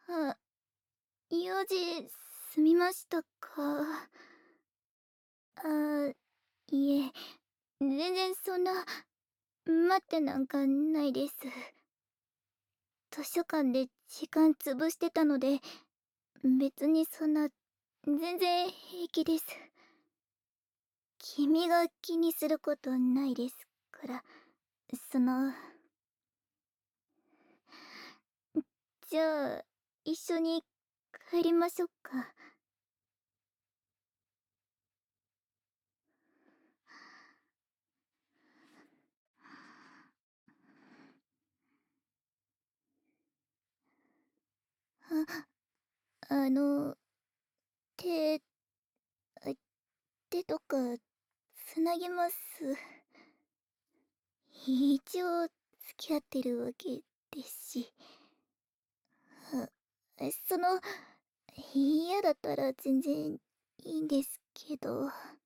あ、4時済みましたか。あ、いえ、全然そんな、待ってなんかないです。図書館で時間潰してたので、別にそんな、全然平気です。君が気にすることないですから、その、じゃあ、一緒に帰りましょうか。あの、手、あ手とか、つなぎます。一応、付き合ってるわけですし。その、嫌だったら全然いいんですけど。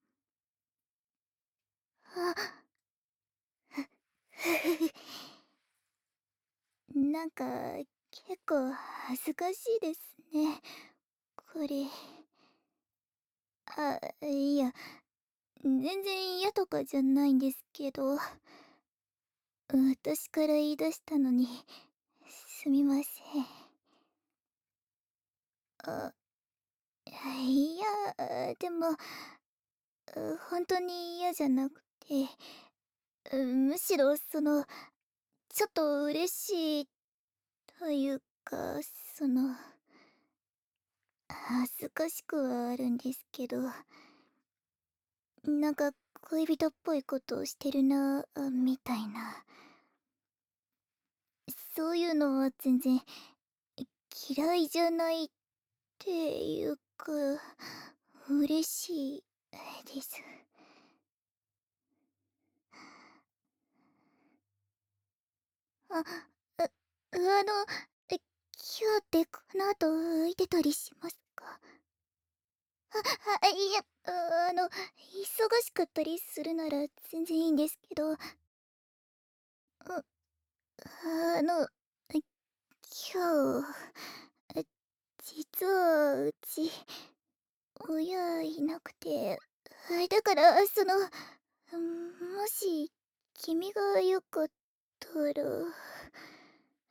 なんか、結構恥ずかしいですね。これ。いや、全然嫌とかじゃないんですけど、私から言い出したのに、すみません。あ、いや、でも、本当に嫌じゃなくて、むしろちょっと嬉しいというか、恥ずかしくはあるんですけど、なんか恋人っぽいことをしてるな、みたいな。そういうのは全然嫌いじゃないっていうか、嬉しいです。あ、え今日ってこの後空いてたりしますか？いや、忙しかったりするなら全然いいんですけど、あの、今日、え実はうち、親いなくて、だから、もし、君がよかったら、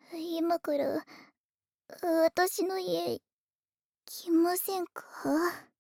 今から、私の家、来ませんか？